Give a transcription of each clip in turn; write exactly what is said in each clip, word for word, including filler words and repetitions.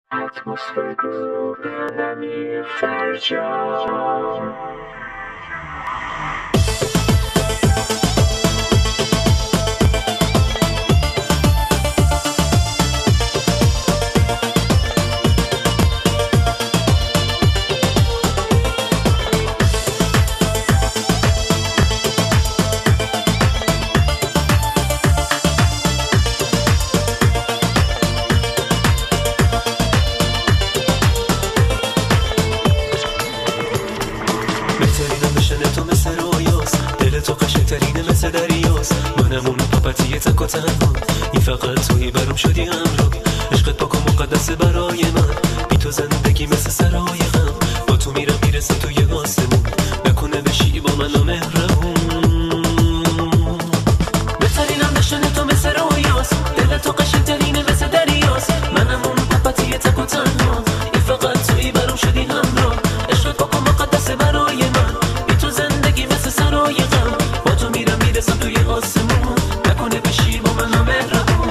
اتمسفر عالمی فرجام. مثل دریاست منم اون پاپتی تک و تنها این فقط توی برام شدی همراه عشقت پاک و مقدسه برای من بی تو زندگی مثل سرای غم با تو میرم میرسه توی آسمون نکنه بشی با من نامهربون بهترینم نشن تو مثل رویاست دل تو قشنگترینه مثل دریاست منم اون پاپتی تک و تنها این فقط توی برام شدی همراه عشقت پاک و مقدسه برای من بی تو زندگی مثل سرای غم میرسم توی آسمون نکنه بشی با من نامهربون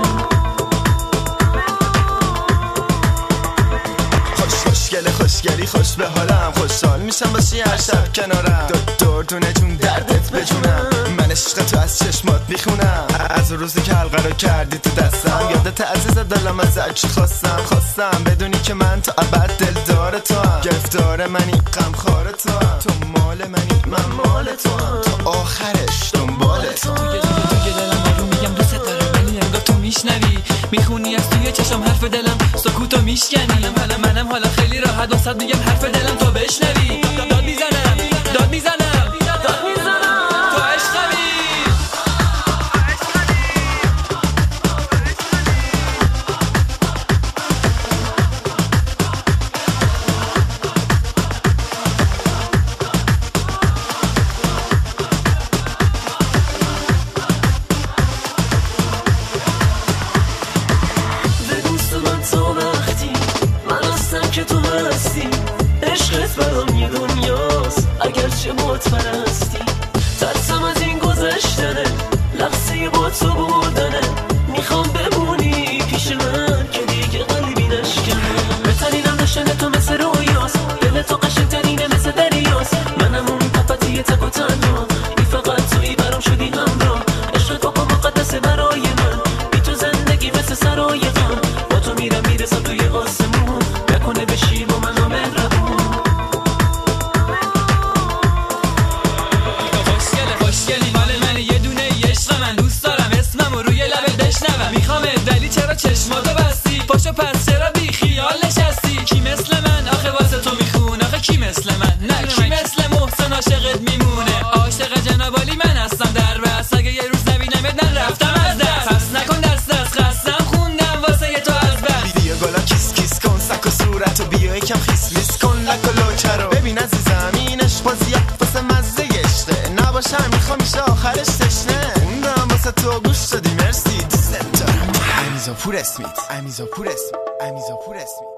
خوش خوشگله خوشگلی خوش به حالم خوشحال میشم باشی هر شب کنارم دور دونه جون دردت بجونم من عشق تو از چشمات میخونم از روزی که حلقه رو کردی تو دستم یادت عزیز دلم از چی خواستم خواستم بدونی که من تا ابد دلدار تو هم گرفتار منی غمخوار تو هم تو مال منی من مال تو هم تا آخرش دنبال تو توی توی دلم رو میگم دوست دارم ولی انگار تو میشنوی میخونی از توی چشم حرف دلم سکوتو میشکنی حالا منم حالا خیلی راحت واسط میگم حرف دلم تو بشنوی داد میزنم داد میزنم داد میزنم تو عشقمی که تو هستی عشقت برام یه دنیاست اگرچه متفرستی ترسم از این گذشتنه لحظه با تو بودنه میخوام بمونی پیش من که دیگه قلبی نشکنه بهترینم نشنه تو مثل رویاست دل تو قشنگترینه مثل دریاست منم اون پاپتی تک و تنها این فقط توی برام شدی همراه عشقت پاک و مقدسه برای من بی تو زندگی مثل سرای غم با تو میرم میرسم توی آسمون نکنه بشی با من نامهربون خوشگله خوشگلی مال منه یه دونه عشق من دوست دارم اسممو روی لبت بشنوم میخوامت ولی چرا چشماتو بستی پاشو پس چرا بی خیال نشستی کی مثل من آخه واسه تو میخونه آخه کی مثل من نه کی مثل محسن عاشقت میمونه عاشق جنابالی من هستم در بس اگه یه روز نبینمت من رفتم از دست پس نکن دست دست خستم خوندم واسه تو از بس بیا بالا کیس کیس کن سک و صورتو بیا یکم خیس لیس کن لک و لوچه رو ببین عزیزم این عشق بازیه واسه مزه گشته نباشم میخوام میشه آخرش تشنه خوندم واسه تو گوش دادی مرسی دوست دارم امیزا پور اسمیت امیزا پور اسمیت امیزا پور اسمیت